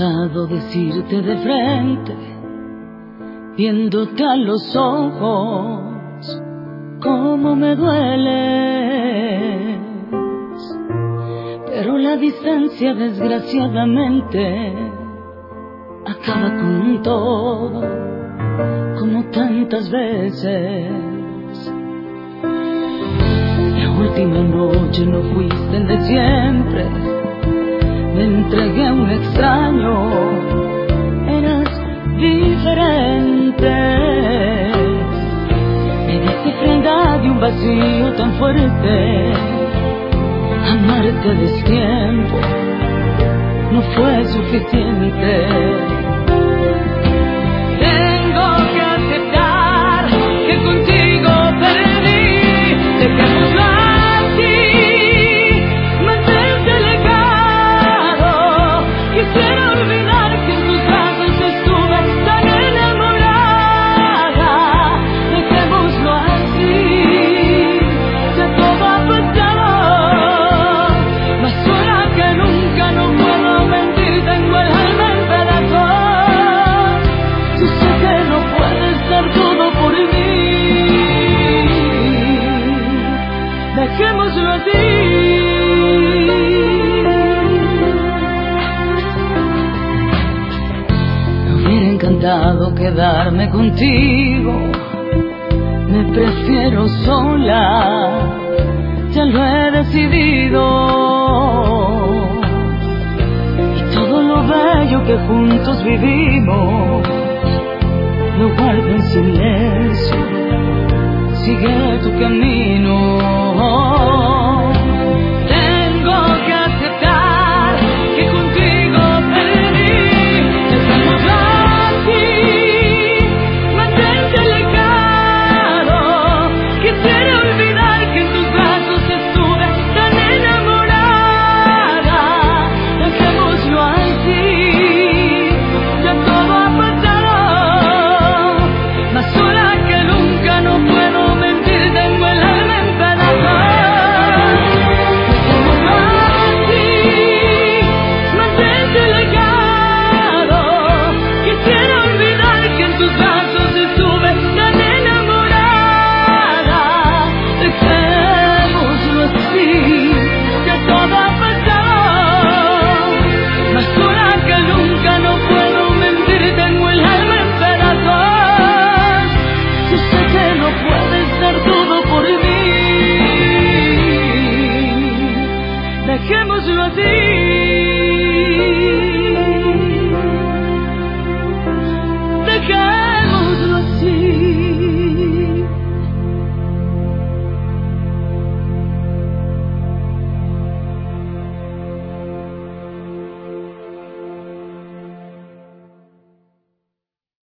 cansado decirte de frente, viéndote a los ojos, cómo me dueles. Pero la distancia desgraciadamente acaba con todo, como tantas veces. La última noche no fuiste el de siempre, me entregué a un extraño, eras diferente. Me diste prenda de un vacío tan fuerte, amarte a destiempo no fue suficiente. Tengo que aceptar que contigo perdí, dejémoslo así, mantente alejado. Quisiera olvidar que en tus brazos estuve tan enamorada. Dejémoslo así, ya todo ha pasado. Más sola que nunca, no puedo mentir, tengo el alma en pedazos. Yo sé que no puedes dar todo por mí. Dejémoslo así. Me hubiera encantado quedarme contigo, me prefiero sola, ya lo he decidido. Y todo lo bello que juntos vivimos lo guardo en silencio, sigue tu camino. Tengo que aceptar que contigo perdí, dejémoslo así, mantente alejado. Quisiera olvidar que en tus brazos estuve tan enamorada. Dejémoslo así, ya todo ha pasado. Más sola que nunca, no puedo mentir, tengo el alma en pedazos. Dejémoslo así, mantente alejado. Quisiera olvidar que en tus brazos estuve tan enamorada. Dejémoslo así, ya todo ha pasado. Más sola que nunca, no puedo mentir, tengo el alma en pedazos. Yo sé que no puedes dar todo por mí. Dejémoslo así. Dejémoslo